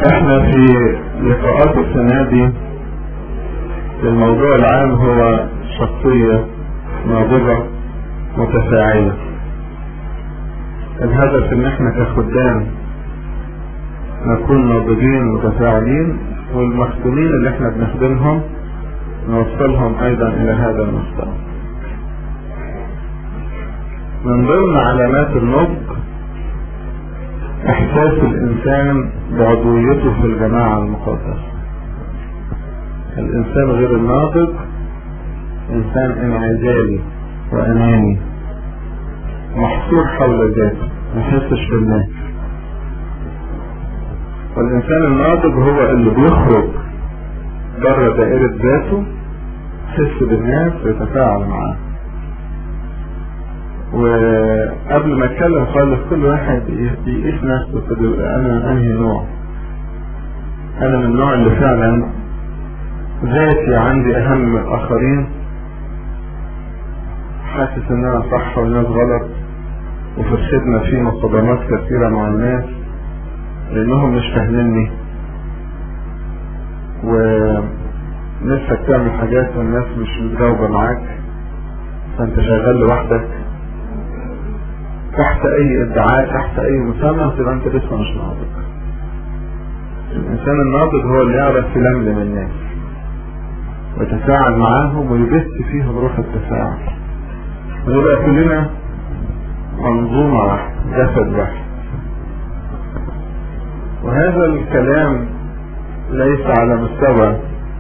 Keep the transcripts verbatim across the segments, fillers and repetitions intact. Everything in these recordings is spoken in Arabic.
احنا في لقاءات السنة دي الموضوع العام هو شخصية ناضجة متفاعلة. الهدف ان احنا كخدام نكون ناضجين متفاعلين، والمخدومين اللي احنا بنخدمهم نوصلهم ايضا الى هذا المستوى. من ضمن علامات النضج احساس الانسان بعضويته في الجماعة المقدسة. الانسان غير الناضج انسان انعزالي واناني محصور حول ذاته، ما يحسش بالناس. والانسان الناضج هو اللي بيخرج بره دائرة ذاته، يحس بالناس ويتفاعل معاه. وقبل ما اتكلم خالص كل واحد بيقيس نفسه كده، انا من انهي نوع؟ انا من النوع اللي فعلا ذاتي عندي اهم من الاخرين، حاسس ان انا صح والناس غلط، وفي الخدمة في مصادمات كثيرة مع الناس لانهم مش فاهميني، ونفسك تعمل حاجات والناس مش متجاوبة معاك، فانت شغال لوحدك تحت اي ادعاء تحت اي مسمى، تبقى انت لسه مش ناضج. الانسان الناضج هو اللي يعرف يلملم الناس ويتفاعل معاهم ويبث فيهم روح التفاعل، ونبقى كلنا منظومة واحدة، جسد واحد. وهذا الكلام ليس على مستوى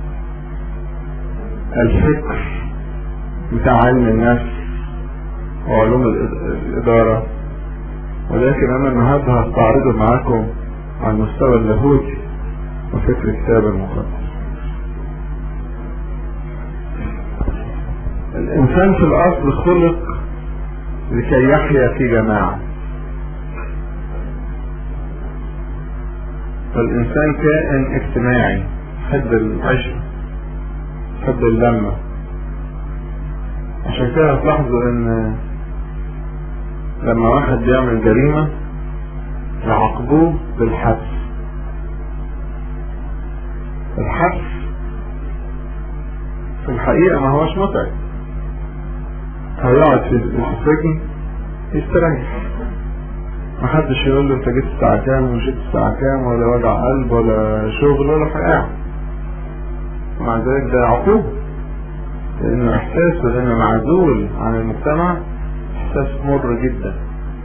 الفكر بتاع علم النفس وعلوم الإدارة، ولكن أنا النهاردة هستعرضه معاكم على المستوى اللاهوتي وفكر الكتاب المقدس. الإنسان في الأصل خلق لكي يحيا في جماعة، فالإنسان كائن اجتماعي، يحب العشرة، يحب اللمة. عشان كده هتلاحظوا ان لما واحد بيعمل جريمة يعاقبوه بالحبس. الحبس في الحقيقة ما هوش متعب، هيقعد في السجن يستريح، محدش يقول له انت جيت الساعة كام ومشيت الساعة كام، ولا وجع قلب ولا شغل ولا حاجة. مع ذلك ده عقوبة، لانه احساسه انه معزول عن المجتمع احساس مر جدا.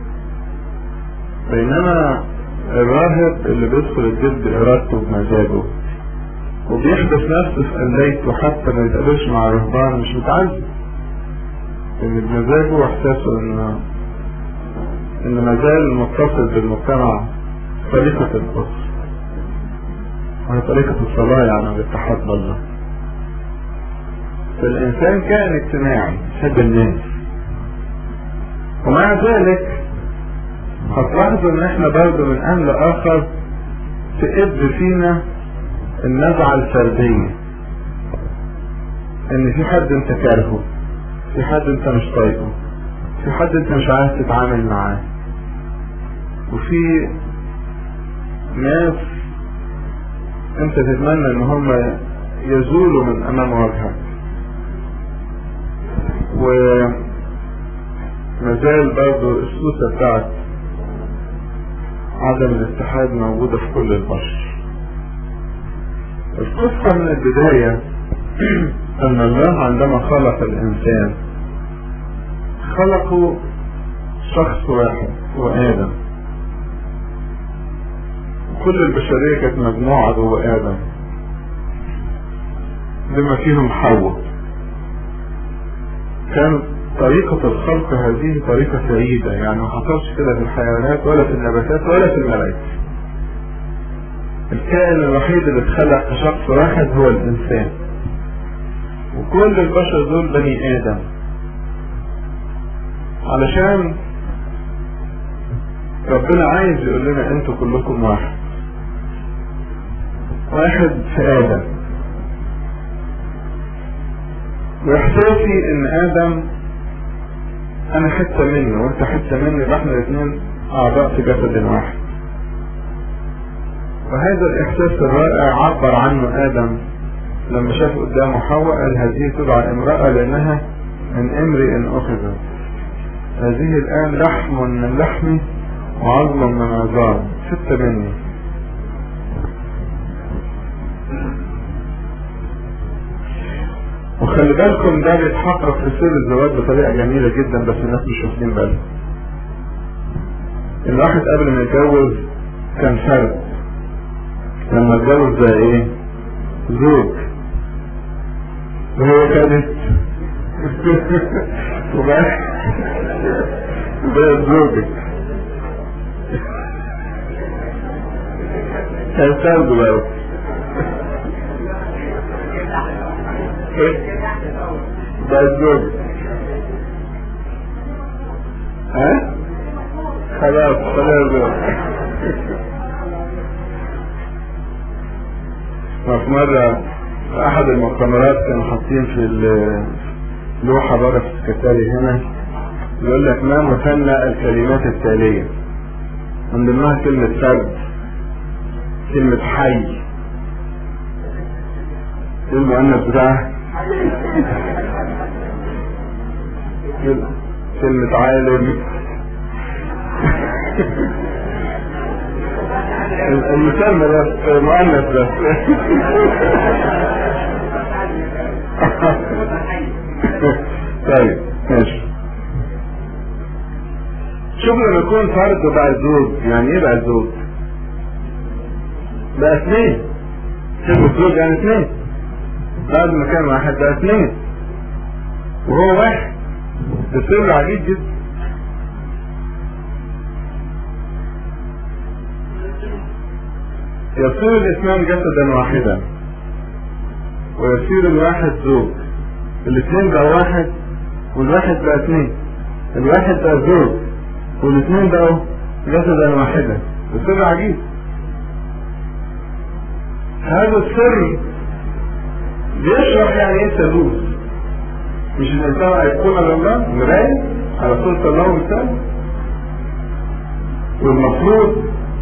بينما الراهب اللي بيدخل الجد بارادته بمزاجه وبيحدث نفسه في قليته حتى ما يتقابلش مع الرهبان، مش متعذب، لان بمزاجه واحساسه انه ان مازال متصل بالمجتمع طريقة القدس وهي طريقة الصلاة، يعني الاتحاد بالله. فالإنسان كائن اجتماعي يحب الناس، ومع ذلك هتلاحظوا ان احنا برضه من ان لاخر تقب فينا النزعة الفردية، ان في حد انت كارهه، في حد انت مش طايقه، في حد انت مش عايز تتعامل معاه، وفي ناس انت تتمنى ان هم يزولوا من امام وجهك. ومازال برضو السوسة بتاعت عدم الاتحاد موجودة في كل البشر. القصة من البداية ان الله عندما خلق الانسان خلقه شخص واحد هو آدم، كل البشرية كانت مجموعة جوه آدم بما فيهم حواء. كانت طريقة الخلق هذه طريقة سعيدة، يعني ما حصلش كده في الحيوانات ولا في النباتات ولا في الملائكة. الكائن الوحيد اللي اتخلق كشخص واحد هو الإنسان، وكل البشر دول بني آدم، علشان ربنا عايز يقول لنا انتوا كلكم واحد واحد في آدم. واحساسي ان آدم انا حتة منه وانت حتة مني، يبقى احنا الاثنين اعضاء في جسد واحد. وهذا الإحساس الرائع عبر عنه آدم لما شاف قدامه حواء، قال هذه تدعى امرأة لأنها من امرئ أخذت، هذه الآن لحم من لحمي وعظم من عظام، ستة مني. وخلي بالكم ده بيتحقق في سر الزواج بطريقة جميلة جدا، بس الناس مش واخدين بالهم. الواحد قبل ما يتجوز كان فرد، لما اتجوز بقى ايه؟ زوج. وهو كانت وبقى بقى زوجك كان فرد بقى. بقى زوجك. ها؟ خلاص خلاص. وفي مرة في أحد المؤتمرات كانوا حاطين في اللوحة بره في السكرتاري هنا يقول لك ما مثنى الكلمات التالية، من ضمنها كلمة فرد، كلمة حي، ايه المؤنث بتاعها؟ كلمة عالم. المسمى بس مؤنث بس. طيب ماشي. شوف لما يكون فرد وبقى زوج، يعني ايه بقى زوج؟ بقى اثنين. كلمة زوج يعني اثنين، بعد ما كان واحد بقى اثنين وهو واحد. ده سر عجيب جدا. يصير الاثنان جسدا واحدا ويصير الواحد زوج. الاثنين بقى واحد والواحد بقى اثنين، الواحد بقى زوج والاثنين بقوا جسدا واحدا. ده سر عجيب. هذا السر بيشرح يعني ايه ثالوث. مش الانسان هيكون على الله مراية على صورة الله ومثاله، والمفروض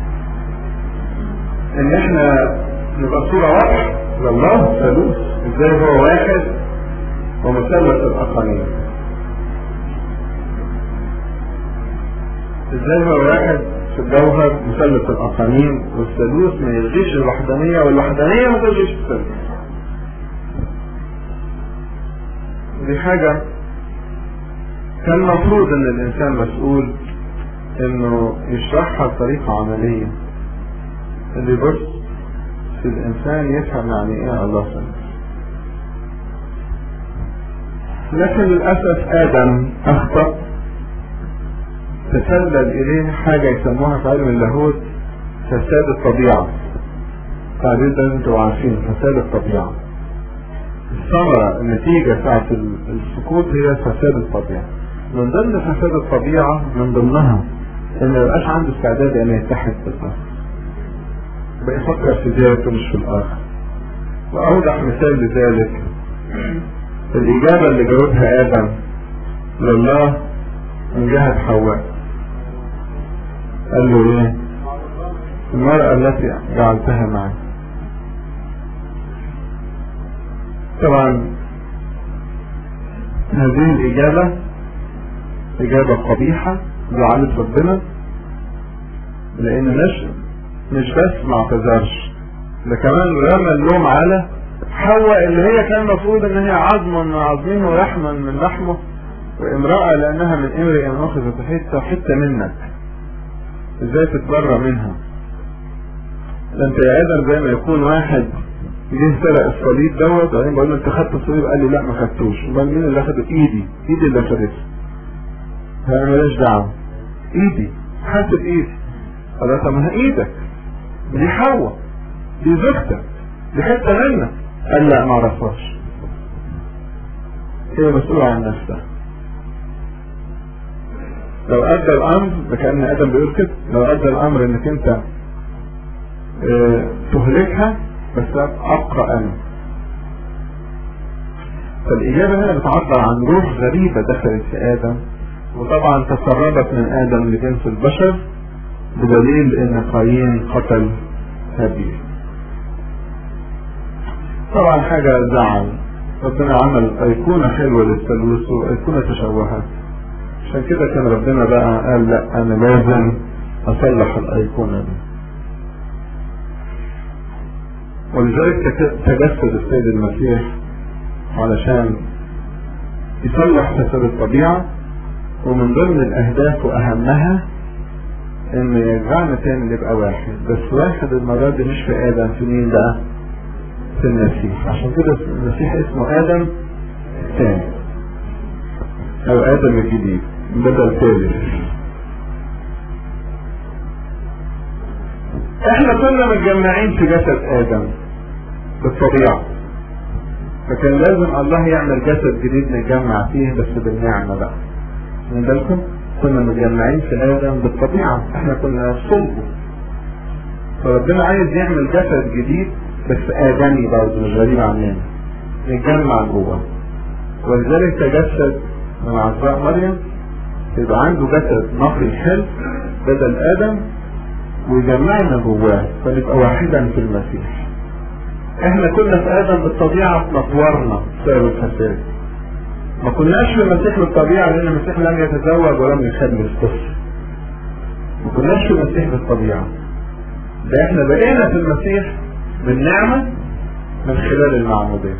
ان احنا نبقى صورة واحدة لله ثالوث. ازاي هو واحد ومثلث الاقانيم؟ ازاي هو واحد في الجوهر مثلث الاقانيم، والثالوث ما يلغيش الوحدانية والوحدانية ما تلغيش الثالوث. دي حاجة كان المفروض ان الانسان مسؤول انه يشرحها بطريقة عملية، اللي يبص في الانسان يفهم يعني ايه الله ثالوث. لكن للأسف آدم أخطأ، تسلل إليه حاجة يسموها في علم اللاهوت فساد الطبيعة. تعبير ده انتوا عارفين، فساد الطبيعة. الثمرة النتيجة بتاعت السقوط هي فساد الطبيعة. من ضمن فساد الطبيعة من ضمنها ان ما يبقاش عنده استعداد ان يتحد بالآخر، بقى يفكر في ذاته مش في الآخر. وأوضح مثال لذلك الإجابة اللي جاوبها آدم لله من جهة حواء. قال له ايه؟ المرأة التي جعلتها معي. طبعا هذه الإجابة إجابة قبيحة زعلت ربنا، لأن مش مش بس ما اعتذرش، ده كمان رمى اللوم على حواء اللي هي كان المفروض ان هي عظم من عظمه ولحما من لحمه، وامرأة لأنها من امرئ أخذت حتة حتة منك. ازاي تتبرى منها؟ ده انت يا آدم زي ما يكون واحد جه سرق الصليب دوت، وبعدين بقول له انت خدت الصليب، قال لي لا ما خدتوش. امال مين اللي اخده؟ ايدي، ايدي اللي اخدته. انا ماليش دعوه، ايدي، حاسب ايدي. خلاص طب ما هي ايدك، دي حواء، دي زوجتك، دي حته منك. قال لا ما اعرفهاش، هي مسؤوله عن نفسها. لو ادى الامر، ده كان ادم بيقول كده، لو ادى الامر انك انت اه تهلكها، بس ابقى انا. فالاجابه هنا بتعبر عن روح غريبه دخلت في ادم، وطبعا تسربت من ادم لجنس البشر، بدليل ان قايين قتل هابيل. طبعا حاجة زعل، ربنا عمل ايقونة حلوة للثالوث وايقونة تشوهت، عشان كده كان ربنا بقى قال لا انا لازم اصلح الايقونة دي. ولذلك تجسد السيد المسيح علشان يصلح فساد الطبيعة، ومن ضمن الاهداف واهمها ان يرجعنا تاني نبقى واحد، بس واحد المرة دي مش في ادم، في مين بقى؟ في المسيح. عشان كده المسيح اسمه ادم الثاني او ادم الجديد بدل ثالث. احنا كنا متجمعين في جسد ادم بالطبيعة، فكان لازم الله يعمل جسد جديد نتجمع فيه بس بالنعمة بقى. من بالكم كنا متجمعين في ادم بالطبيعة، احنا كنا صلبه، فربنا عايز يعمل جسد جديد بس ادمي برضه مش غريب عننا نتجمع جوه. ولذلك تجسد من عذراء مريم يبقى عنده جسد نقي حلو بدل ادم ويجمعنا جواه فنبقى واحدا في المسيح. احنا كنا في ادم بالطبيعة تنطورنا بسبب الفساد، ما كناش في المسيح بالطبيعة لان المسيح لم يتزوج ولم يخلف طفل، ما كناش في المسيح بالطبيعة، ده احنا بقينا في المسيح بالنعمة من خلال المعمودية.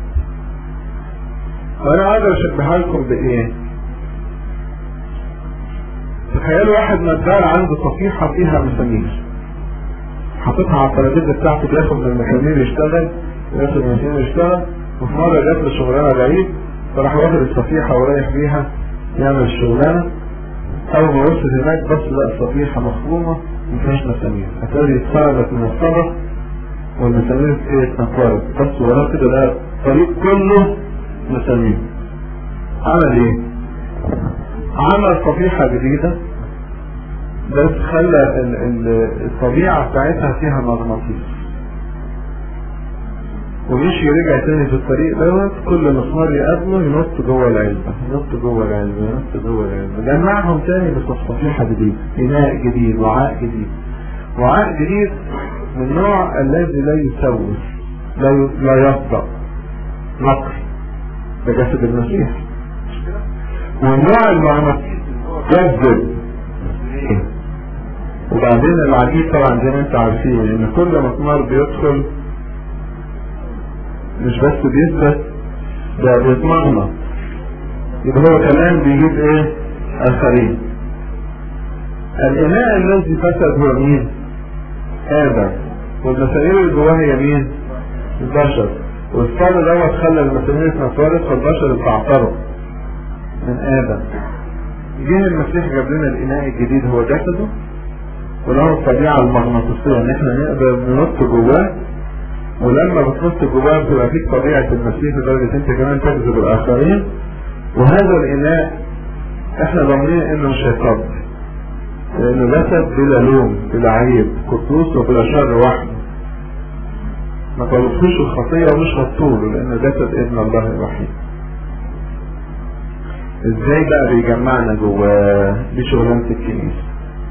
وانا اقدر اشبهها لكم بايه؟ تخيلوا واحد نجار عنده صفيحة فيها مسامير، حاططها على الترابيزة بتاعته، بياخد من المسامير يشتغل وياخد من المسامير يشتغل، وفي مرة جات له شغلانة بعيد فراح واخد الصفيحة ورايح بيها يعمل الشغلانة. أول ما وصل هناك بص لقى الصفيحة مخرومة مفيهاش مسامير، هتقولي اتسربت من الصدف والمسامير ايه اتنطرت، بص وراه كده لقى الطريق كله مسامير. عمل ايه؟ عمل صفيحة جديدة بس خلى الطبيعة بتاعتها فيها مغناطيس، ومشي رجع تاني في الطريق دوت كل مسمار يقابله ينط جوه العلبة ينط جوه العلبة ينط جوه العلبة، جمعهم تاني بس صفيحة جديدة، إناء جديد، وعاء جديد، وعاء جديد من النوع الذي لا يسوس لا لا يصدق نقي، ده جسد المسيح. والنوع المغناطيسي يجذب. وبعدين العجيب طبعا زي ما انتم عارفين ان كل مسمار بيدخل مش بس بيثبت ده بيتمغنط، يبقى هو كمان بيجيب ايه؟ اخرين. الاناء الذي فسد هو مين؟ ادم، والمسامير اللي جواه هي مين؟ البشر، والصاد دوت خلى المسامير اتنطرت فالبشر اتعطروا من ادم. جه المسيح جاب لنا الاناء الجديد هو جسده، وله الطبيعة المغناطيسية ان احنا نقدر ننط جواه، ولما بتنط جواه بتبقى فيك طبيعة المسيح لدرجة انت كمان تجذب الاخرين. وهذا الاناء احنا ضامنين انه مش هيتقبل لانه جسد بلا لوم بلا عيب قدوس وبلا شر وحده، ما طلبتوش الخطية ومش هتطوله لانه جسد ابن الله الوحيد. ازاي بقى بيجمعنا جواه؟ دي شغلانة الكنيسة.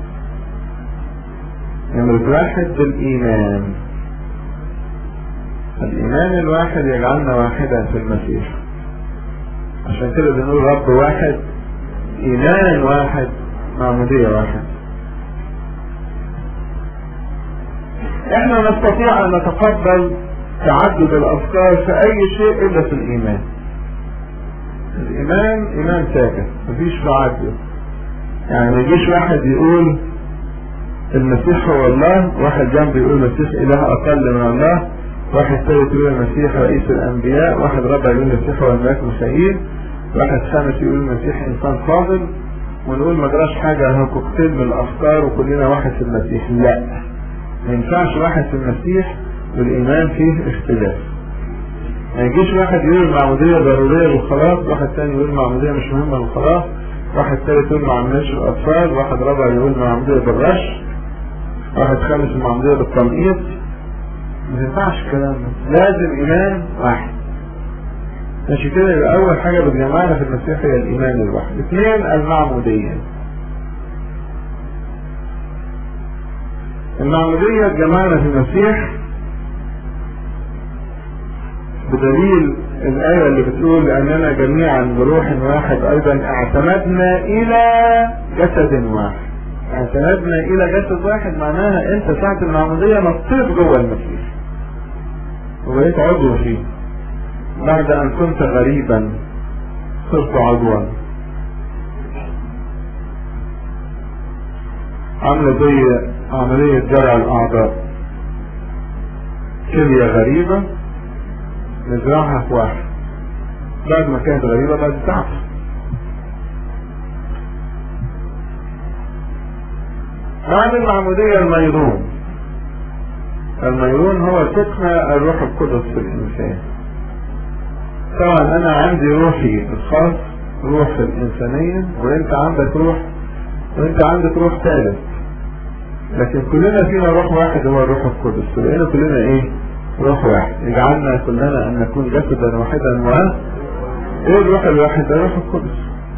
نمرة واحد بالايمان، الايمان الواحد يجعلنا واحدا في المسيح، عشان كده بنقول رب واحد، ايمان واحد، معمودية واحد. احنا نستطيع ان نتقبل تعدد الافكار في اي شيء الا في الايمان. الايمان ايمان ساكت مفيش تعدد، يعني ما يجيش واحد يقول المسيح هو الله، واحد جنبه يقول المسيح اله اقل من الله، واحد ثالث يقول المسيح رئيس الانبياء، واحد رابع يقول المسيح هو الملاك ميخائيل، واحد خامس يقول المسيح انسان فاضل، ونقول ما جراش حاجه هو كوكتيل من الافكار وكلنا واحد في المسيح. لا، ما ينفعش واحد في المسيح والايمان فيه اختلاف. ما يجيش واحد يقول المعموديه ضروريه للخلاص، واحد ثاني يقول المعموديه مش مهمه للخلاص، واحد ثالث يقول ما عملناش الاطفال، واحد رابع يقول المعموديه بالرش، واحد خامس المعموديه بالتنقيط. ما ينفعش الكلام ده، لازم ايمان واحد. عشان كده يبقى اول حاجه بتجمعنا في المسيح هي الايمان الواحد. اثنين المعموديه. المعمودية جمعنا في المسيح بدليل الآية اللي بتقول لأننا جميعا بروح واحد أيضا اعتمدنا إلى جسد واحد. اعتمدنا إلى جسد واحد معناها أنت ساعة المعمودية نطيت جوه المسيح وبقيت عضو فيه. بعد أن كنت غريبا صرت عضوا. عملة زي عملية جرع الأعضاء، كلية غريبة نزرعها في واحد، بعد ما كانت غريبة بعد تعب. بعد المعمودية الميرون. الميرون هو سكن الروح القدس في الإنسان. طبعا أنا عندي روحي الخاص، روح الإنسانية، وأنت عندك روح، وأنت عندك روح ثالث، لكن كلنا فينا روح واحد هو الروح القدس. فبقينا كلنا إيه؟ روح واحد. يجعلنا كلنا أن نكون جسدا واحدا. و إيه الروح الواحد؟ ده الروح القدس.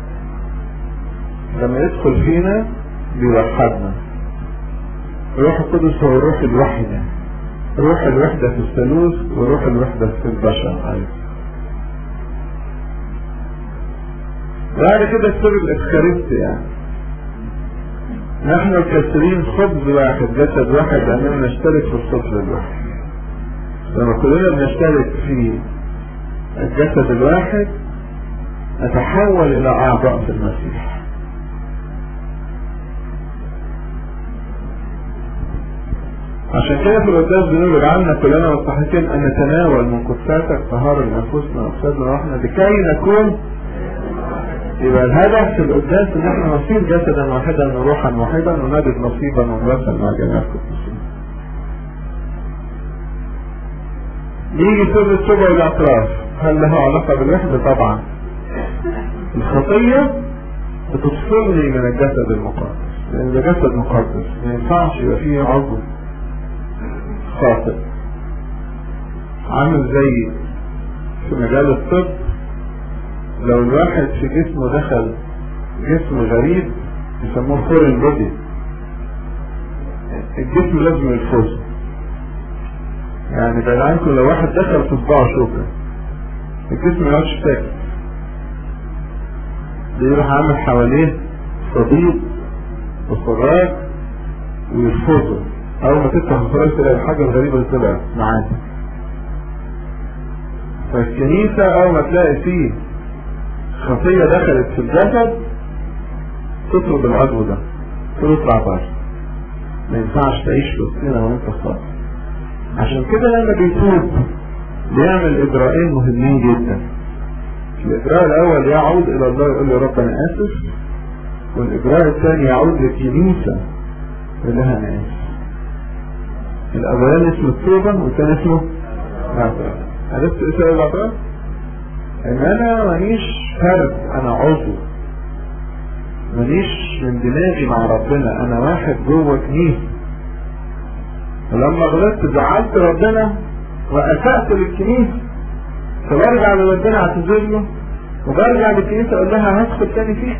لما يدخل فينا بيوحدنا. الروح القدس هو روح الوحدة، روح الوحدة في الثالوث وروح الوحدة في البشر أيضا. بعد كده السر الإفخارستي، يعني نحن الكثيرين خبز واحد جسد واحد لأننا نشترك في الصفر الواحد. لما كلنا بنشترك في الجسد الواحد نتحول إلى أعضاء في المسيح. عشان كده في القداس بنقول اجعلنا كلنا مستحقين ان نتناول من قدساتك طهارة لانفسنا واجسادنا وروحنا لكي نكون. يبقى الهدف في القداس ان احنا نصير جسدا واحدا وروحا واحدا ونجد نصيبا ومراسا مع جميع القديسين. يجي سر التوبة والاعتراف. هل له علاقة بالوحدة؟ طبعا. الخطية بتفصلني من الجسد المقدس، لان ده جسد مقدس ما ينفعش يبقى فيه عضو خاطئ. عامل زي في مجال الطب، لو الواحد في جسمه دخل جسم غريب يسموه فورين بودي، الجسم لازم يلفظه. يعني بعد عنكم لو واحد دخل في صباعه شوكة الجسم ما يقعدش ساكت، بيروح عامل حواليه صديد وصراج ويلفظه. اول ما تفتح الصراج تلاقي الحاجة الغريبة اللي طلعت معاك. فالكنيسة اول ما تلاقي فيه خطية دخلت في الجسد تطرد العضو ده تطلع بره، ما ينفعش تعيش في وسطنا وانت خاطئ. عشان كده لما بيتوب بيعمل اجراءين مهمين جدا. الاجراء الاول يعود الى الله يقول له رب انا اسف، والاجراء الثاني يعود للكنيسة يقول لها انا اسف. الاولاني اسمه التوبة والثاني اسمه الاعتراف. عرفت ايه سبب الاعتراف؟ ان انا مانيش فرد، انا عضو، مانيش من دماغي مع ربنا، انا واحد جوه كنيسة. ولما غلطت زعلت ربنا واسأت للكنيسة، فبرجع لربنا اعتذر له وبرجع للكنيسة اقول لها هدخل تاني فيك.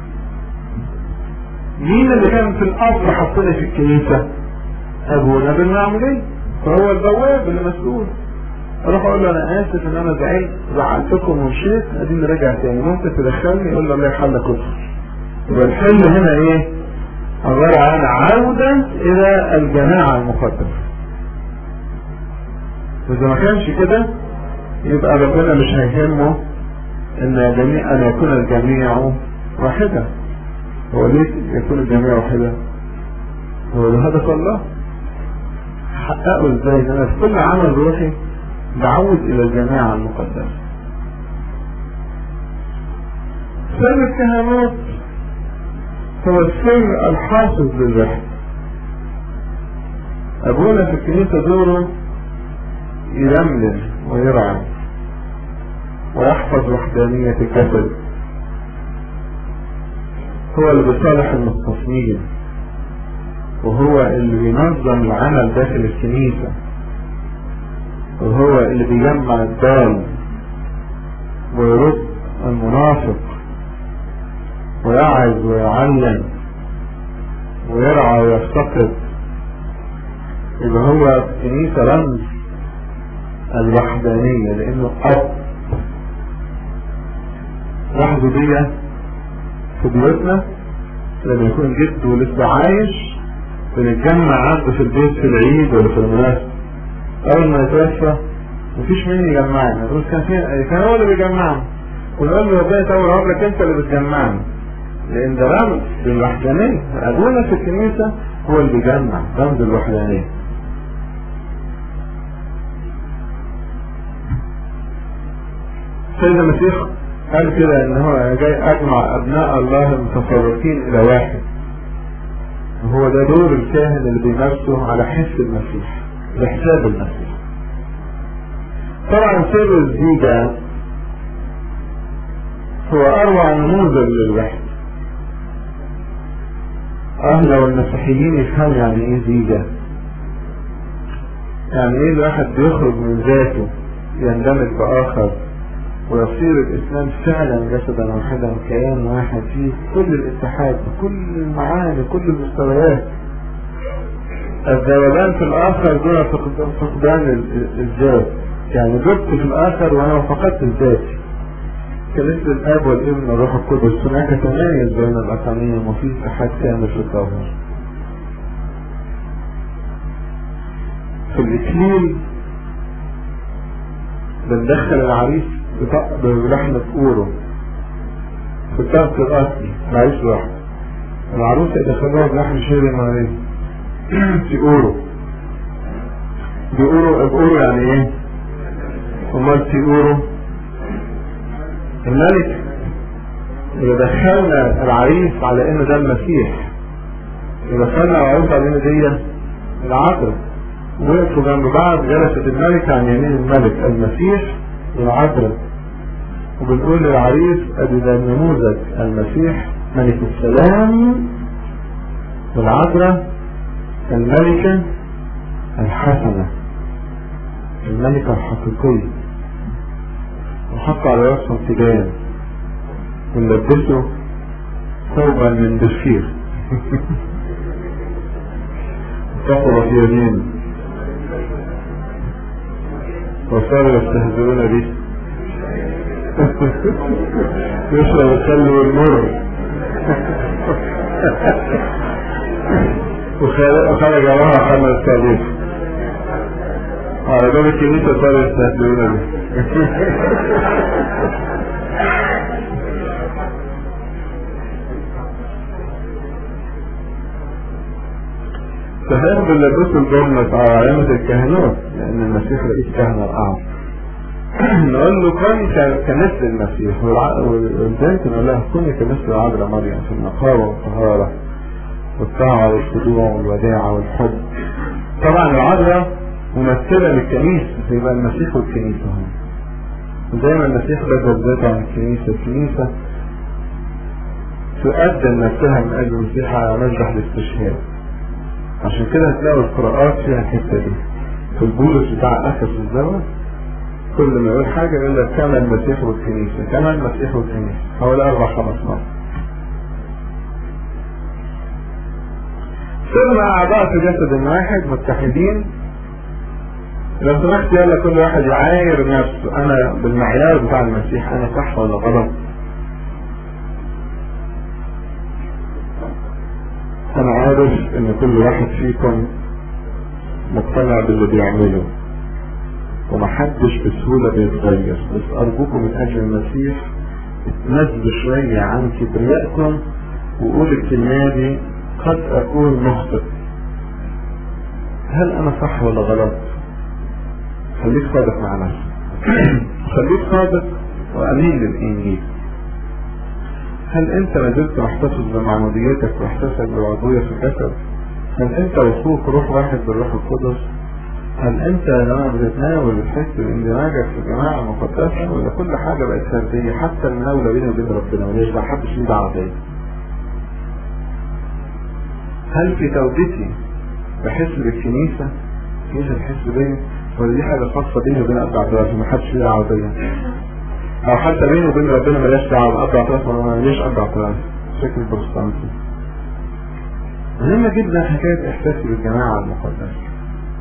مين اللي كان في الاصل حطني في الكنيسة؟ ابونا بالمعمودية، فهو البواب اللي مسؤول. اروح اقول له انا اسف ان انا زعلت زعلتكم ومشيت، اديني راجع تاني، ممكن تدخلني؟ يقول له الله يحلك كفر. يبقى الحل هنا ايه؟ عبارة عن عودة الى الجماعة المقدسة. واذا ما كانش كده يبقى ربنا مش هيهمه ان جميع ان يكون الجميع واحدا. هو ليه يكون الجميع واحدا؟ هو ده هدف الله. حققه ازاي؟ ان انا في كل عمل روحي بعود الى الجماعة المقدسة. سر الكهنوت هو السر الحافظ للوحدة. ابونا في الكنيسة دوره يلملم ويرعى ويحفظ وحدانية الجسد، هو اللي بيصالح المستثمرين، وهو اللي بينظم العمل داخل الكنيسة، وهو اللي بيجمع الضال ويرد المنافق ويعظ ويعلم ويرعى ويفتقد يبقى هو الكنيسة رمز الوحدانية، لانه اب. لاحظوا دي في بيوتنا لما يكون جده لسه عايش بنتجمع عنده في البيت في العيد ولا في المناسبة. اول ما يتوفى مفيش مين يجمعنا، نقول كان فين؟ كان هو اللي بيجمعنا، ونقول له ربنا يطول عمرك انت اللي بتجمعنا، لان ده رمز للوحدانية. ابونا في الكنيسة هو اللي بيجمع، رمز الوحدانية. سيد المسيح قال كده ان هو جاي اجمع ابناء الله المتفرقين الى واحد، وهو ده دور الكاهن اللي بيمارسه على حس المسيح بحساب المسيح. طبعا سر الزيجة هو اروع نموذج للوحدة. اه لو المسيحيين يفهموا يعني ايه زيجة، يعني ايه الواحد بيخرج من ذاته يندمج باخر ويصير الاسلام فعلا جسدا واحدا، كيان واحد فيه كل الاتحاد بكل المعاني كل المستويات. الذوبان في الاخر دون فقدان الذات، يعني ذبت في الاخر وانا فقدت الذات. كمثل الاب والابن والروح القدس هناك تميز بين الاقانيم وفي اتحاد كامل في الظاهر. في الاكليل بندخل العريس بلحمة اوره في الضغط الاصلي، العريس لوحده. العروسة يدخلوها بلحم شيري ماريه في اوره. بأورو بأورو يعني ايه؟ امال في اوره الملك. يدخلنا العريس على انه ده المسيح، يدخلنا العروس على انه دي العذراء. وقفوا جنب بعض، جلست الملك عن يمين الملك المسيح والعذراء، وبنقول للعريس ادي ده النموذج المسيح ملك السلام، والعذراء الملكة الحسنة، الملكة الحقيقية، وحط على رأسه تيجان ونلبسه ثوبا من دشير كفر في يمين، وصاروا يستهزئون به يشرب الخل والمر وخرج وراها خمس صليب على باب الكنيسة، صاروا يستهزئون به. صحيح بنلبسوا الجملة على علامة الكهنوت لأن المسيح رئيس كهنة الأعظم. نقول له كن كمثل المسيح، والبنت نقول لها كوني كمثل العذراء مريم في النقاوة والطهارة والطاعة والخضوع والوداعة والحب. طبعا العذراء ممثلة للكنيسة، يبقى المسيح والكنيسة هم. ودايما المسيح بذل ذاته عن الكنيسة، الكنيسة تقدم نفسها من أجل المسيح على مذبح الاستشهاد. عشان كده هتلاقوا القراءات فيها الحتة دي. في البولس بتاع أفسس الزمن كل ما يقول حاجة يقول لك كما المسيح والكنيسة، كما المسيح والكنيسة، حوالي أربع خمس مرات. صرنا أعضاء في جسد واحد متحدين. لو سمحت يلا كل واحد يعاير نفسه، أنا بالمعيار بتاع المسيح أنا صح ولا غلط؟ أنا عارف إن كل واحد فيكم مقتنع باللي بيعمله ومحدش بسهولة بيتغير، بس أرجوكم من أجل المسيح اتنزلوا شوية عن كبريائكم وقول الكلمة دي قد أكون مخطئ. هل أنا صح ولا غلط؟ خليك صادق مع نفسك. خليك صادق وأمين للإنجيل. هل أنت ما زلت محتفظ بمعموديتك واحتفظ بالعضوية في الجسد؟ هل أنت وأخوك روح واحد بالروح القدس؟ هل أنت لما بتتناول بتحس باندماجك في الجماعة المقدسة، ولا كل حاجة بقت فردية حتى المناولة بيني وبين ربنا وليش ما حدش ليه دعوة بيا؟ هل في توبتي بحس بالكنيسة؟ الكنيسة بتحس بيا، ولا دي حاجة خاصة بيني وبين أبو اعتراف ما حدش ليه دعوة بيا؟ أو حتى بيني وبين ربنا ملاش دعوة أبو اعتراف ولا ليش أبو اعتراف؟ شكل البروتستانتي. مهمة جدا حكاية إحساسي بالجماعة المقدسة.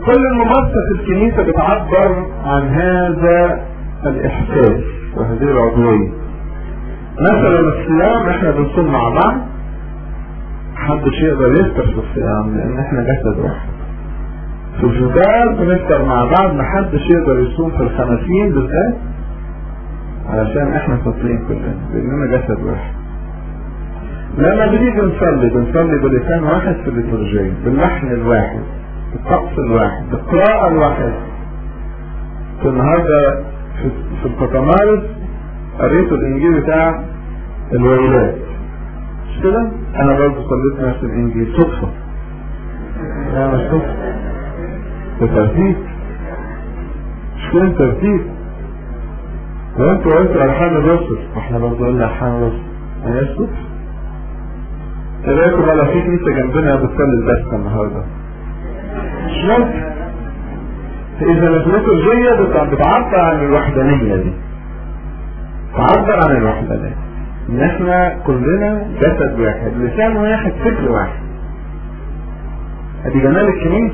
وكل الممارسة في الكنيسة بتعبر عن هذا الإحساس وهذه العضوية. مثلا الصيام احنا بنصوم مع بعض، محدش يقدر يفطر في الصيام لان احنا جسد واحد. في الفطار بنفطر مع بعض، محدش يقدر يصوم في الخمسين بالذات علشان احنا فاطرين كلنا لاننا جسد واحد. لما بنيجي نصلي بنصلي بلسان واحد في الليتورجية، باللحن الواحد، بالطقس الواحد، بالقراءة الواحدة. في النهارده في القطمارس قريت الانجيل بتاع الولاد، مش كده؟ انا برضه صليت نفس الانجيل صدفة. لا مش صدفة، ده ترتيب، مش كده ترتيب. وانتوا قلتوا الحان الرسل، احنا برضه قلنا الحان الرسل، ما هياش صدفة. ايه رايكم بقى لو في كنيسة جنبنا بتصلي البسكة النهارده؟ مش ممكن. اذا الليتورجية بتعبر عن الوحدانية دي، تعبر عن الوحدانية ان احنا كلنا جسد واحد، لسان واحد، فكر واحد. ادي جمال الكنيسة.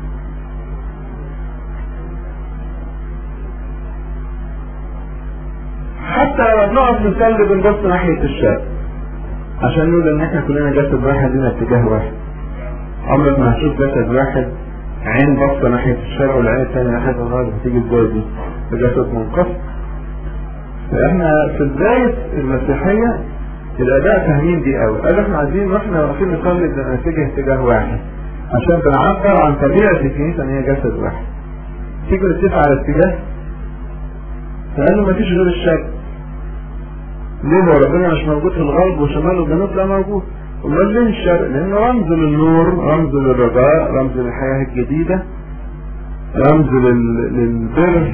حتى لما بنقف نصلي بنبص ناحية الشرق عشان نقول ان احنا كلنا جسد واحد، لنا اتجاه واحد. عمرك ما هتشوف جسد واحد عين بصة ناحية الشرق والعين الثانية ناحية الغرب، هتيجي ازاي دي؟ بجسد منقسم. فاحنا في بداية المسيحية الآباء فاهمين دي قوي، قالوا احنا عايزين واحنا واقفين نصلي نتجه اتجاه واحد عشان بنعبر عن طبيعة الكنيسة ان هي جسد واحد. تيجي نتفق على اتجاه، فقالوا مفيش غير الشرق. ليه؟ هو ربنا مش موجود في الغرب وشمال وجنوب؟ لا موجود. امال ليه الشرق؟ لانه رمز للنور، رمز للرجاء، رمز للحياة الجديدة، رمز لل... للبر.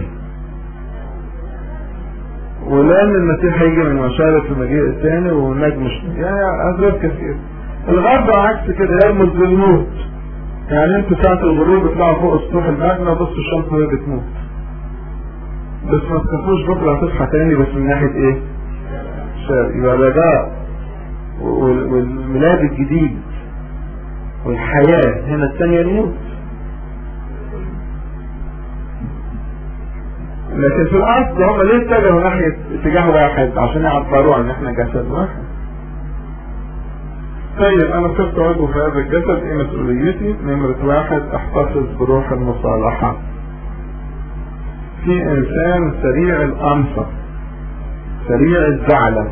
ولان المسيح هيجي من مشارق في المجيء الثاني والنجم يعني اسباب كثير. الغرب عكس كده، يرمز للموت. يعني انتوا ساعة الغروب بيطلعوا فوق السطوح المبنى وبصوا الشمس وهي بتموت، بس ما تخافوش بكره هتصحى تاني، بس من ناحية ايه؟ يبقى الرجاء والميلاد الجديد والحياة. هنا الثانية الموت. لكن في الأصل هم ليه اتجهوا ناحية اتجاه واحد؟ عشان يعبروا عن احنا جسد واحد. طيب انا صرت عضو في هذا الجسد، ايه مسؤوليتي؟ نمرة واحد، احتفظ بروح المصالحة. في انسان سريع الانفة، سريع الزعلة،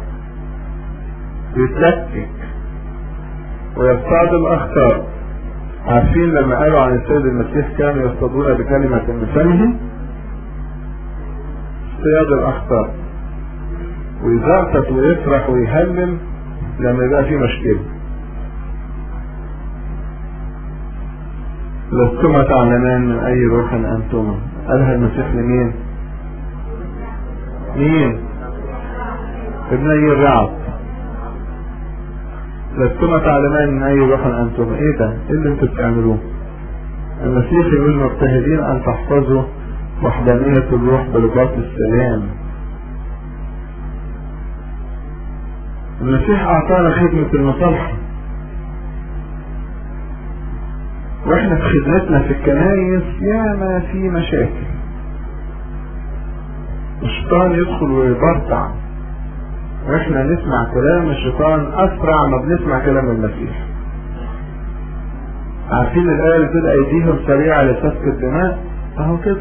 يتلكك ويصطاد الاخطار. عارفين لما قالوا عن السيد المسيح كانوا يصطادون بكلمة من فمه؟ اصطياد الاخطار. ويزقطط ويفرح ويهلل لما يبقى في مشكلة. لستما تعلمان من اي روح انتما. قالها المسيح لمين؟ مين؟ ابني الرعد. لستما تعلمان من اي روح انتما. ايه ده؟ ايه اللي انتوا بتعملوه؟ المسيح يقول مجتهدين ان تحفظوا وحدانية الروح برباط السلام. المسيح اعطانا خدمة المصالحة، واحنا في خدمتنا في الكنايس ياما في مشاكل. الشيطان يدخل ويبرطع، واحنا نسمع كلام الشيطان اسرع ما بنسمع كلام المسيح. عارفين الآية اللي بتقول ايديهم سريعة لسفك الدماء؟ اهو كده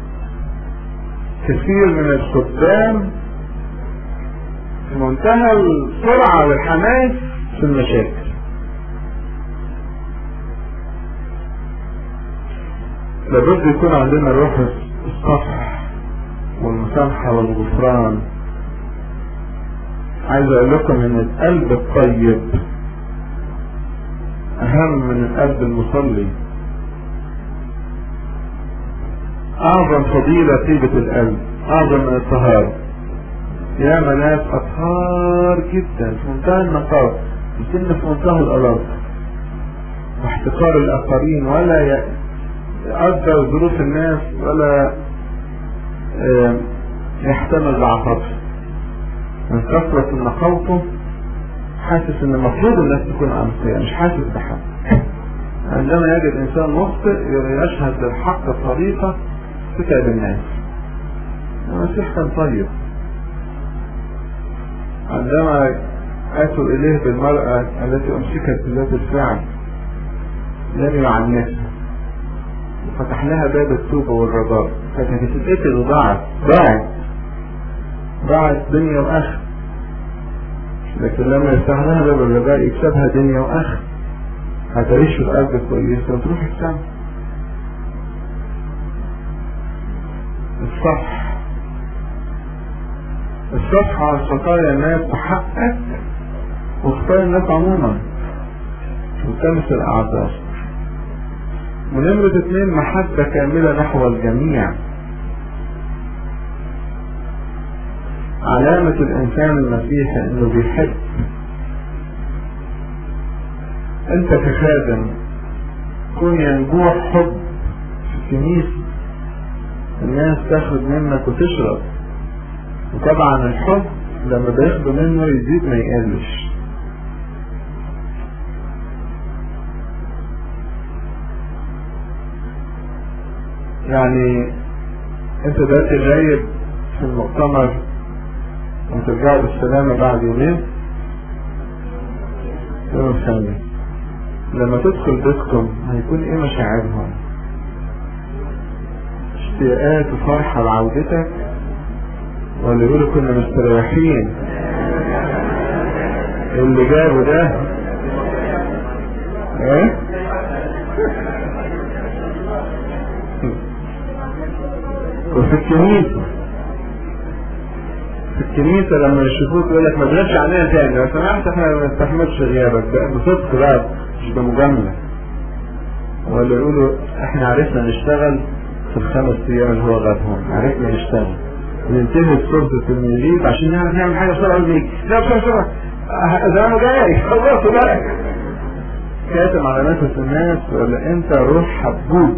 كثير من الخدام في منتهى السرعة والحماس في المشاكل. لابد يكون عندنا روح الصفح والمسامحة والغفران. عايز اقول لكم ان القلب الطيب اهم من القلب المصلي. اعظم فضيلة طيبة القلب، اعظم من الطهارة. يا ناس اطهار جدا في منتهى النقاء، يتم في منتهى الألاف واحتقار الاخرين، ولا يقدر ظروف الناس، ولا يحتمل ضعفاتهم. من كثرة نقاوته حاسس ان المفروض الناس تكون انقياء، مش حاسس بحد. عندما يجد انسان مخطئ يشهد للحق بطريقة تتعب الناس. المسيح كان طيب. عندما اتوا اليه بالمرأة التي امسكت بذات الفعل لم يعنفها، فتح لها باب التوبة والرجاء، كانت هتتقتل وضاعت ضاعت ضاعت دنيا واخر، لكن لما يفتح لها باب الرجاء يكسبها دنيا واخر، هتعيش في الارض كويسة وتروح السما. الصح الصفحة عن خطايا الناس بحقك وخطايا الناس عموما وتمس الاعذار. ونمرة اتنين محبة كاملة نحو الجميع. علامة الانسان المسيحي انه بيحب. انت كخادم كن ينبوع حب في الكنيسة، الناس تاخد منك وتشرب، وطبعا الحب لما بياخدوا منه يزيد ما يقلش. يعني انت دلوقتي غايب في المؤتمر وترجعوا بالسلامة بعد يومين يوم الخميس، لما تدخل بيتكم هيكون ايه مشاعرهم؟ اشتياقات وفرحة لعودتك، ولا يقولوا كنا مستريحين اللي جابه ده ايه؟ وفي الكنيسة في الكنيسة لما يشوفوك يقول لك ما تغيبش علينا تاني لو سمحت، احنا ما نستحملش غيابك بصدق بقى مش بمجاملة. ولا يقولوا احنا عرفنا نشتغل في الخمس ايام اللي هو غابهم، عرفنا نشتغل ننتهي بصورة الميليد عشان نعرف نعمل حاجة بسرعة ونيجي. لا بسرعة بسرعة زمانه جاي خلصوا بقى. كاتم على نفس الناس. ولا انت روح حبوب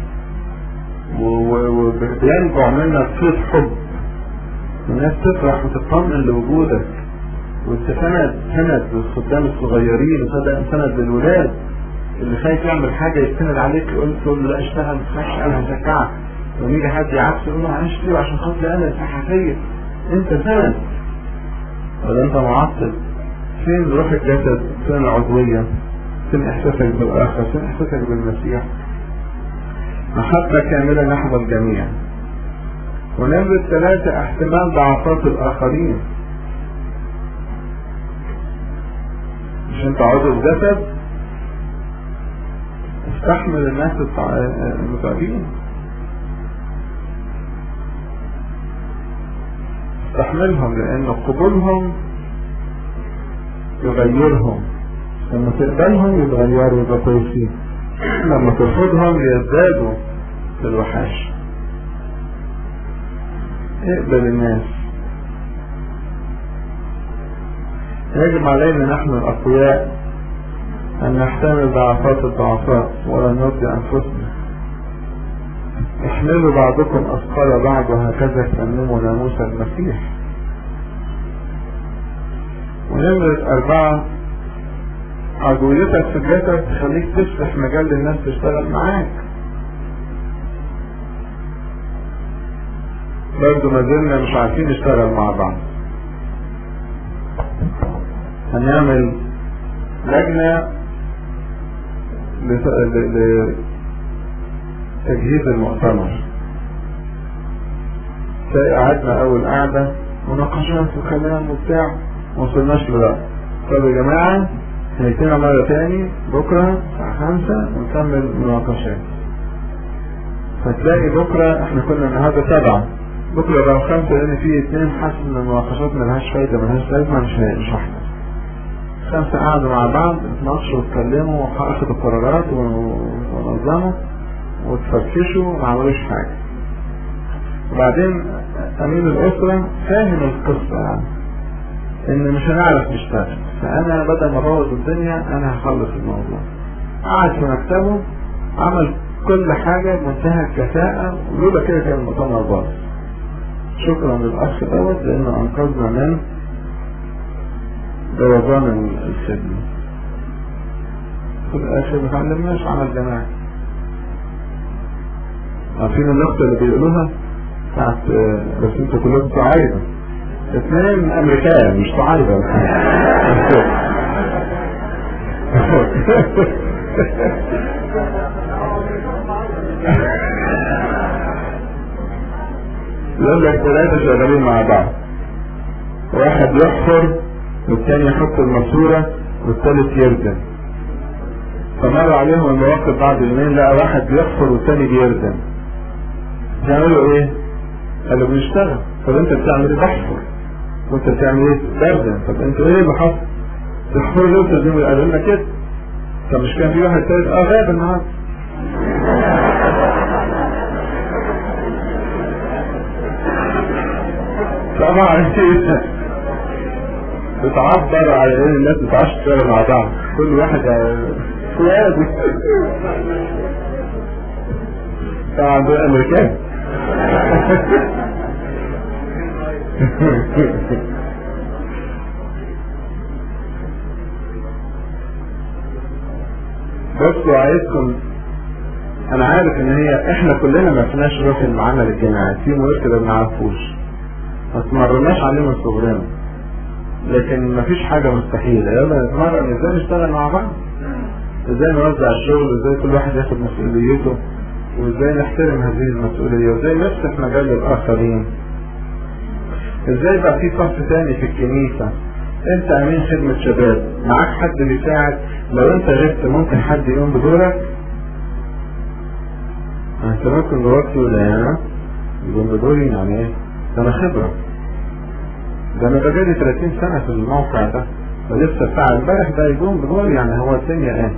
وبينبع منك صوت حب، الناس تفرح وتطمن لوجودك، وانت سند سند للخدام الصغيرين وسند للولاد اللي خايف يعمل حاجة يستند عليك يقول له لا اشتغل ما تخافش انا هشجعك، ونيجي حد يعكس يقول له معلش ليه عشان خاطري انا الصحفية، انت سند. ولا انت معطل؟ فين روح الجسد؟ فين العضوية؟ فين احساسك بالاخر؟ فين احساسك بالمسيح؟ محبة كاملة نحو الجميع. ونمرة ثلاثة احتمال ضعفات الاخرين. مش انت عضو الجسد؟ استحمل الناس المتعبين، استحملهم، لان قبولهم يغيرهم، لما تقبلهم يتغيروا يبقى كويسين، لما ترفضهم يزدادوا في الوحاش. اقبل الناس. يجب علينا نحن الاقوياء ان نحتمل ضعفات الضعفاء ولا نرضي انفسنا. احملوا بعضكم اثقال بعض وهكذا تمموا ناموس المسيح. ونمرة اربعة عضويتك في الجسد تخليك تفتح مجال للناس تشتغل معاك. برضو ما زلنا مش عارفين نشتغل مع بعض. هنعمل لجنة لتجهيز المؤتمر. قعدنا اول قعدة مناقشات وكلام وبتاع وصلناش لده. طب يا جماعة هنجتمع مرة تاني بكرة الساعة خمسة ونكمل مناقشات. فتلاقي بكرة احنا كنا النهاردة سبعة، بكرة بقى خمسة لان في اتنين حاسس ان المناقشات ملهاش فايدة ملهاش لازمة مش مش واحدة. خمسة قعدوا مع بعض اتناقشوا واتكلموا وحققوا القرارات ونظموا وتفرفشوا وما عملوش حاجة. وبعدين امين الاسرة فاهم القصة يعني ان مش هنعرف نشتغل، فانا بدل ما ابوظ الدنيا انا هخلص الموضوع. قعد في مكتبه عمل كل حاجة بمنتهى الكفاءة، ولولا كده كان المؤتمر باظ. شكرا للاخ دوت لانه انقذنا من بوظان الخدمة. في الاخر ما تعلمناش عمل جماعي. عارفين النقطة اللي بيقولوها بتاعت بس انتوا كلكم صعايدة، اثنين امريكان مش صعايدة. يقول لك ثلاثة شغالين مع بعض، واحد يحفر والتاني يحط الماسورة والثالث يردم. فمر عليهم المواقف بعد يومين لقى واحد بيحفر والتاني بيردم. بيعملوا ايه؟ قالوا بنشتغل. طب انت بتعمل ايه؟ بحفر. وانت بتعمل ايه؟ بردم. طب انت ايه اللي حصل؟ تحفروا ليه وتردموا؟ قالوا لنا كده. طب مش كان في واحد تالت؟ اه غاب النهارده. طبعا بتعبر على ايه الناس بتعرفش تشتغل مع بعض، كل واحد سيادي. طبعا دول امريكان. بصوا عايزكم، انا عارف ان هي احنا كلنا ما فيناش روح المعامل الجماعي، في امور كده ما نعرفوش ما تمرناش عليه من صغرنا، لكن ما فيش حاجه مستحيله. يلا نتمرن ازاي نشتغل مع بعض، ازاي نوزع الشغل، ازاي كل واحد ياخد مسؤوليته، وازاي نحترم هذه المسؤوليه، وازاي نفتح مجال للاخرين، ازاي بقى في صف ثاني في الكنيسه. انت امين خدمه شباب، معاك حد بيساعد، لو انت غبت ممكن حد يقوم بدورك. انت ممكن دلوقتي ولا انا يقوم بدوري؟ يعني ايه؟ ده انا خبره، ده انا بقالي ثلاثين سنه في الموقع ده، ولسه بتاع امبارح ده يقوم بدوري. يعني هو الدنيا ايه؟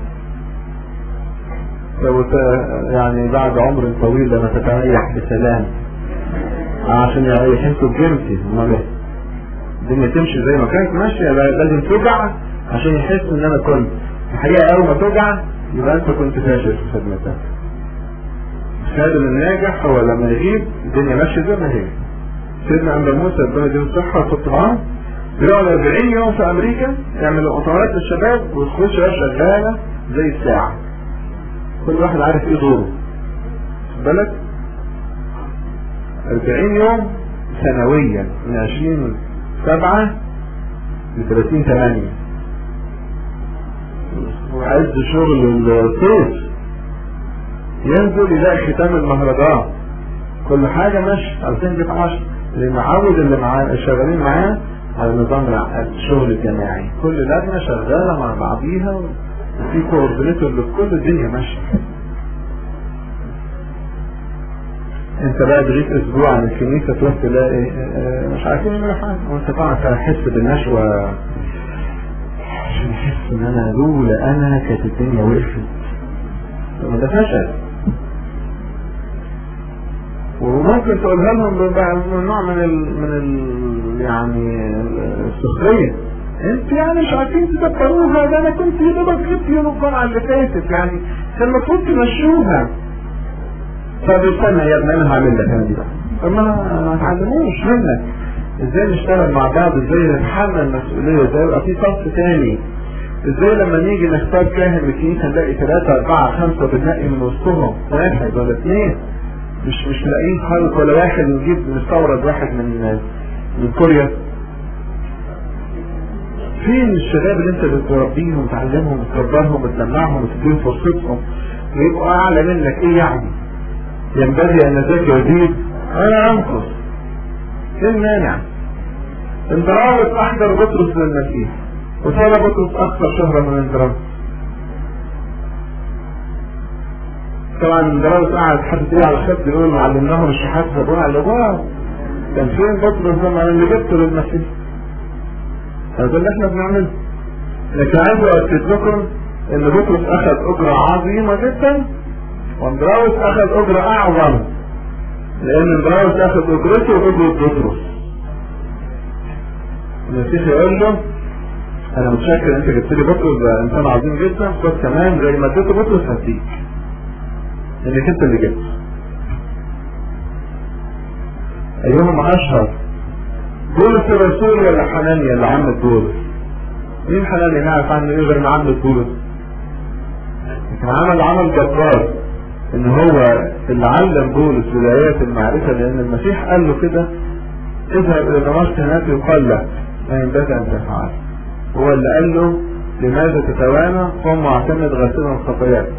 لو يعني بعد عمر طويل لما تتريح بسلام عشان يحسوا بجنسي، امال ايه؟ الدنيا تمشي زي ما كانت ماشيه، لازم توجع عشان يحسوا ان انا كنت الحقيقه. اول ما توجع يبقى انت كنت فاشل في خدمتك. الخادم الناجح هو لما يغيب الدنيا ماشيه زي ما هي. سيدنا عند موسى ربنا يديله الصحه وكنت معاه بيقعد أربعين يوم في امريكا يعملوا اوتومات للشباب، وتخش شغاله زي الساعه، كل واحد عارف ايه دوره. خد بالك أربعين يوم سنويا من عشرين سبعة ل ثلاثين ثمانية، وعز شغل الصيف ينزل يلاقي ختام المهرجان، كل حاجة ماشية على سنجة عشر، اللي معود اللي معاه الشغالين معاه على نظام الشغل الجماعي، كل لجنة شغالة مع بعضيها وفي كوردينيتور لكل الدنيا ماشية. انت بقى بغيت اسبوع عن الكنيسة تروح تلاقي مش عارفين يعملوا حاجة، وانت طبعا تحس بالنشوة عشان تحس ان انا لولا انا كانت الدنيا وقفت. طب ده فشل. وممكن تقولها لهم من نوع من ال من ال يعني السخرية، انت يعني مش عارفين تدبروها، ده انا كنت يا دوبك جبت يوم الجمعة اللي فاتت، يعني كان المفروض تمشوها. طب استنى يا ابني انا هعمل لك انا دي بقى. طب ما تعلموش منك ازاي نشتغل مع بعض، ازاي نتحمل المسؤولية، ازاي يبقى في صف تاني، ازاي لما نيجي نختار كاهن الكنيسة نلاقي ثلاثة أربعة خمسة بنلاقي من وسطهم واحد ولا اثنين، مش مش لاقيين خالص، ولا واحد نجيب نستورد واحد من من كوريا. فين الشباب اللي انت بتربيهم وتعلمهم وتكبرهم وتلمعهم وتديهم فرصتهم ويبقوا اعلى منك؟ ايه يعني؟ ينبغي ان ذاك يزيد انا انقص. ايه المانع؟ اندراوس احضر بطرس للمسيح، وصار بطرس اكثر شهرة من اندراوس. طبعا اندراوس قاعد حاطط ايه على الخط يقول علمناهم الشحات سبوها على واو، كان فين بطرس لما اللي جبته للمسيح؟ هذا اللي احنا بنعمله. لكن عايز اؤكد لكم ان بطرس اخذ اجرة عظيمة جدا، واندراوس اخذ اجرة اعظم، لان اندراوس اخذ اجرته واجرة بطرس. المسيح يقول له انا متشكر انت جبت لي بطرس، ده انسان عظيم جدا، خد كمان زي ما اديته بطرس هديك، انك انت اللي جبت. ايهما اشهر، بولس الرسول ولا حنانيا اللي عمل بولس؟ مين حنانيا نعرف عنه ايه غير عمل بولس؟ لكن عمل عمل جبار ان هو اللي علم بولس بدايات المعرفة، لان المسيح قال له كده اذهب الى دمشق هناك يقال لك ما ينبغي ان تفعل. هو اللي قال له لماذا تتوانى؟ قم واعتمد غاسلا خطاياك.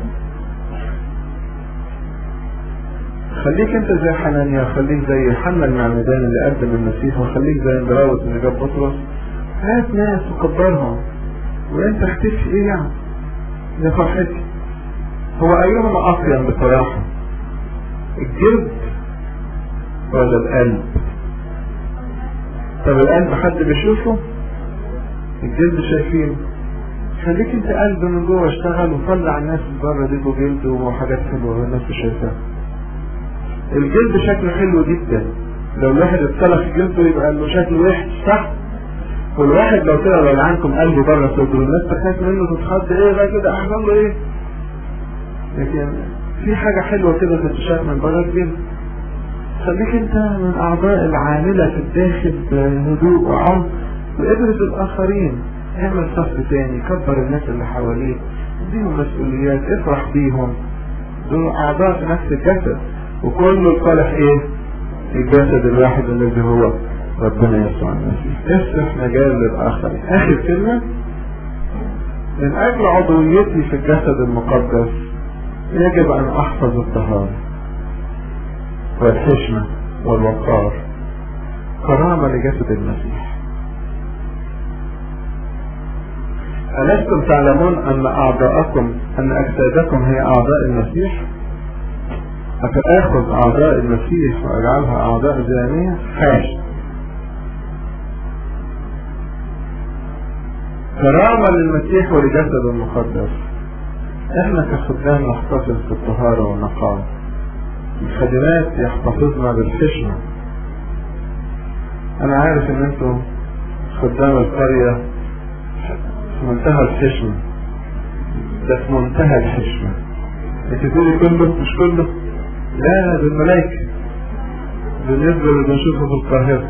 خليك انت زي حنانيا، خليك زي حنا المعمدان اللي قدم المسيح، وخليك زي اندراوس اللي جاب بطرس. هات ناس وكبرهم وانت احتفي ايه يعني؟ يا فرحتي. هو ايهما اقيم بصراحة؟ الجلد ولا القلب؟ طب القلب حد بيشوفه؟ الجلد شايفينه. خليك انت قلب من جوه، اشتغل وطلع الناس اللي بره دي جلد وحاجات حلوه والناس شايفاها. الجلد شكله حلو جدا، لو الواحد اتسلخ جلده يبقى له شكله وحش، صح؟ والواحد لو طلع لو عنكم قلبه بره صدره الناس تخاف منه تتخض، ايه بقى كده احسن له ايه؟ لكن في حاجه حلوه كده تتشاف من بره الجلد. خليك انت من اعضاء العامله في الداخل بهدوء وعمق، وادرس الاخرين، اعمل صف تاني، كبر الناس اللي حواليك، اديهم مسؤوليات، افرح بيهم، دول اعضاء في نفس الجسد، وكل الصالح ايه؟ الجسد الواحد الذي هو ربنا يسوع المسيح. افتح مجال للاخرين. اخر كلمه، من اجل عضويتي في الجسد المقدس يجب ان احفظ الطهاره والحشمه والوقار كرامه لجسد المسيح. ألستم تعلمون أن أعضاءكم أن أجسادكم هي أعضاء المسيح؟ أفآخذ أعضاء المسيح وأجعلها أعضاء زانية؟ حاشا. كرامة للمسيح ولجسد المقدس. إحنا كخدام نحتفظ بالطهارة والنقاء، الخادمات يحتفظن بالحشمة. أنا عارف إن أنتم خدام القرية في منتهى الحشمة، ده في منتهى الحشمة. انت تقولي كله؟ مش كله، لا ده الملائكة بالنسبة اللي بنشوفه في القاهرة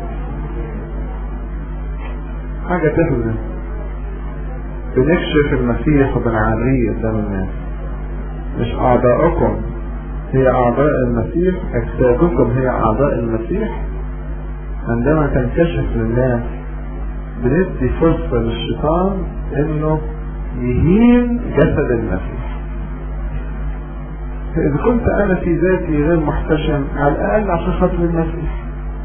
حاجة تحزن. بنكشف المسيح وبنعريه قدام الناس. مش أعضاءكم هي أعضاء المسيح، أجسادكم هي أعضاء المسيح. عندما تنكشف للناس بندي فرصة للشيطان انه يهين جسد المسيح. فاذا كنت انا في ذاتي غير محتشم، على الاقل عشان خاطر المسيح،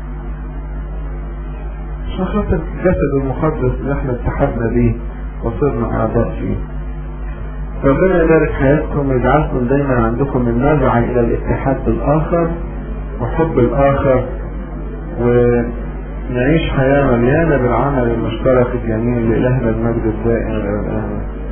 عشان خاطر الجسد المقدس اللي احنا اتحدنا بيه وصرنا اعضاء فيه. ربنا يبارك حياتكم ويجعلكم دايما عندكم النزعة الى الاتحاد بالاخر وحب الاخر، ونعيش حياة مليانة بالعمل المشترك الجميل لإلهنا المجد الدائم إلى الآن.